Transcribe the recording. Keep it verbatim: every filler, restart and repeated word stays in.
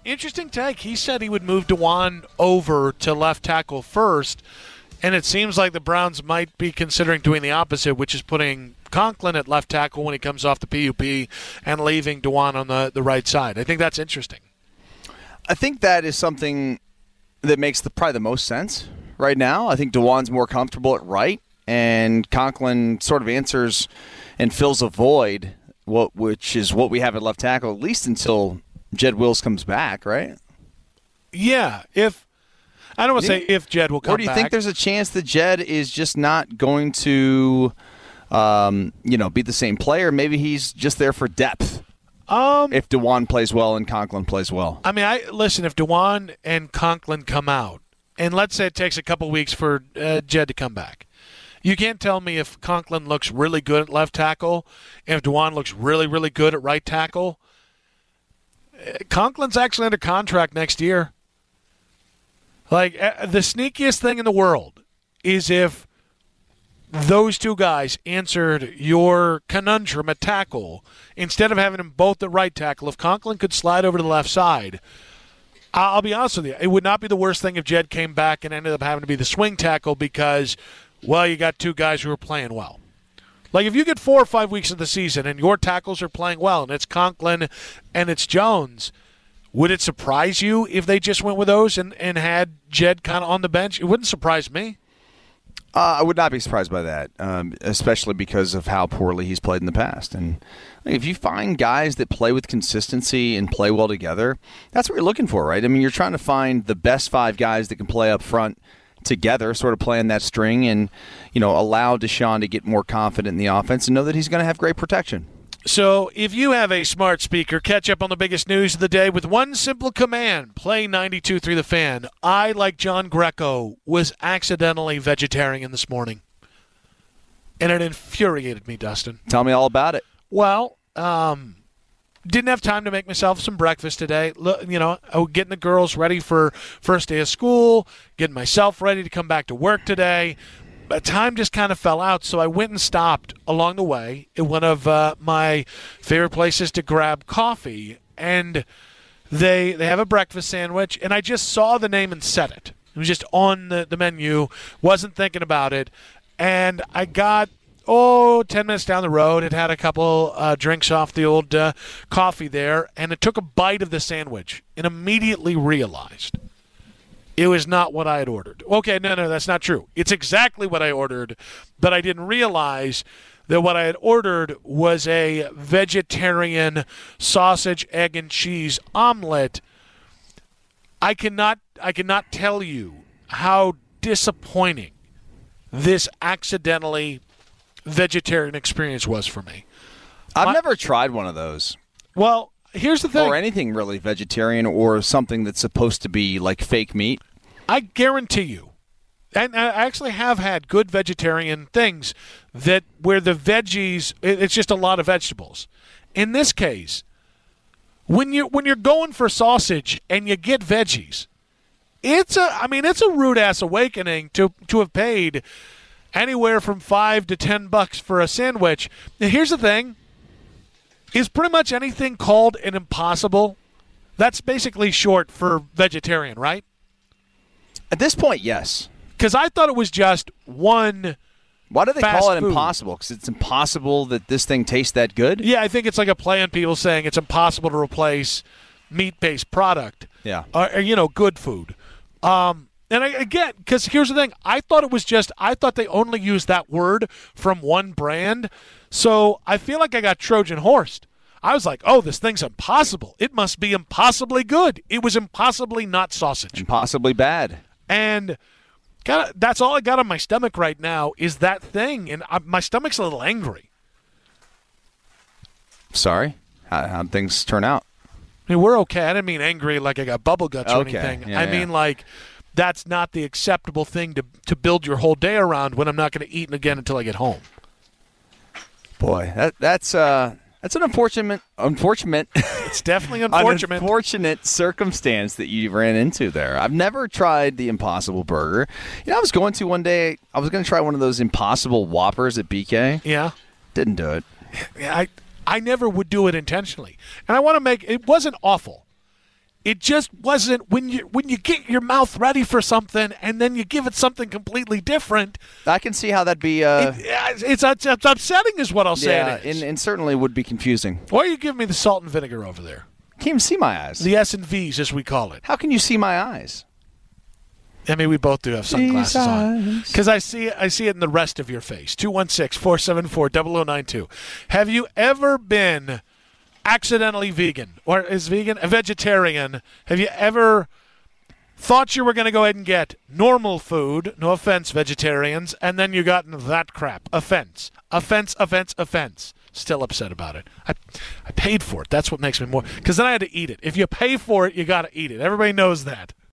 interesting take. He said he would move DeJuan over to left tackle first, and it seems like the Browns might be considering doing the opposite, which is putting Conklin at left tackle when he comes off the P U P and leaving DeJuan on the, the right side. I think that's interesting. I think that is something that makes the probably the most sense right now. I think DeJuan's more comfortable at right, and Conklin sort of answers and fills a void, what which is what we have at left tackle, at least until Jed Wills comes back, right? Yeah, if I don't want to say if Jed will come back. Or do you think there's a chance that Jed is just not going to, um, you know, be the same player? Maybe he's just there for depth. Um, if DeJuan plays well and Conklin plays well. I mean, I listen, if DeJuan and Conklin come out, and let's say it takes a couple weeks for uh, Jed to come back, you can't tell me if Conklin looks really good at left tackle, and if DeJuan looks really, really good at right tackle. Conklin's actually under contract next year. Like, uh, the sneakiest thing in the world is if those two guys answered your conundrum at tackle, instead of having them both at right tackle, if Conklin could slide over to the left side, I'll be honest with you, it would not be the worst thing if Jed came back and ended up having to be the swing tackle because, well, you got two guys who are playing well. Like, if you get four or five weeks of the season and your tackles are playing well and it's Conklin and it's Jones, would it surprise you if they just went with those and, and had Jed kind of on the bench? It wouldn't surprise me. Uh, I would not be surprised by that, um, especially because of how poorly he's played in the past. And if you find guys that play with consistency and play well together, that's what you're looking for, right? I mean, you're trying to find the best five guys that can play up front together, sort of playing that string and, you know, allow Deshaun to get more confident in the offense and know that he's going to have great protection. So if you have a smart speaker, catch up on the biggest news of the day with one simple command. Play ninety-two point three The Fan. I, like John Greco, was accidentally vegetarian this morning. And it infuriated me, Dustin. Tell me all about it. Well, um, didn't have time to make myself some breakfast today. Look, you know, I was getting the girls ready for first day of school, getting myself ready to come back to work today. But time just kind of fell out, so I went and stopped along the way at one of uh, my favorite places to grab coffee. And they they have a breakfast sandwich, and I just saw the name and said it. It was just on the, the menu, wasn't thinking about it. And I got, oh, ten minutes down the road, it had a couple uh, drinks off the old uh, coffee there, and it took a bite of the sandwich and immediately realized it was not what I had ordered. Okay, no, no, that's not true. It's exactly what I ordered, but I didn't realize that what I had ordered was a vegetarian sausage, egg, and cheese omelet. I cannot, I cannot tell you how disappointing this accidentally vegetarian experience was for me. I've My, never tried one of those. Well, here's the thing. Or anything really vegetarian or something that's supposed to be like fake meat. I guarantee you, and I actually have had good vegetarian things that where the veggies, it's just a lot of vegetables. In this case, when you when you're going for sausage and you get veggies, it's a I mean it's a rude ass awakening to to have paid anywhere from five to ten bucks for a sandwich. Now, here's the thing: is pretty much anything called an Impossible, that's basically short for vegetarian, right? At this point, yes. Because I thought it was just one. Why do they fast call it food. impossible? Because it's impossible that this thing tastes that good? Yeah, I think it's like a play on people saying it's impossible to replace meat-based product. Yeah. Or, or you know, good food. Um, and I, again, because here's the thing. I thought it was just, I thought they only used that word from one brand. So I feel like I got Trojan horsed. I was like, oh, this thing's impossible. It must be impossibly good. It was impossibly not sausage. Impossibly bad. And God, that's all I got on my stomach right now is that thing, and I, my stomach's a little angry. Sorry? How, how'd things turn out? I mean, we're okay. I didn't mean angry like I got bubble guts or okay. anything. Yeah, I yeah. mean like that's not the acceptable thing to, to build your whole day around when I'm not going to eat again until I get home. Boy, that that's uh that's an unfortunate unfortunate It's definitely unfortunate. An unfortunate circumstance that you ran into there. I've never tried the Impossible Burger. You know, I was going to one day. I was going to try one of those Impossible Whoppers at B K. Yeah, didn't do it. Yeah, I I never would do it intentionally, and I want to make it wasn't awful. it just wasn't when you when you get your mouth ready for something and then you give it something completely different. I can see how that'd be. Uh, it, it's, it's it's upsetting, is what I'll say. yeah, it is. and, and certainly would be confusing. Or you give me the salt and vinegar over there. Can't even see my eyes. The S and V's, as we call it. How can you see my eyes? I mean, we both do have sunglasses These on. eyes. Because I see, I see it in the rest of your face. two one six, four seven four, zero zero nine two. Have you ever been accidentally vegan? Or is vegan a vegetarian? Have you ever thought you were going to go ahead and get normal food, no offense, vegetarians, and then you got that crap? Offense. Offense, offense, offense. Still upset about it. I, I paid for it. That's what makes me more. Because then I had to eat it. If you pay for it, you got to eat it. Everybody knows that.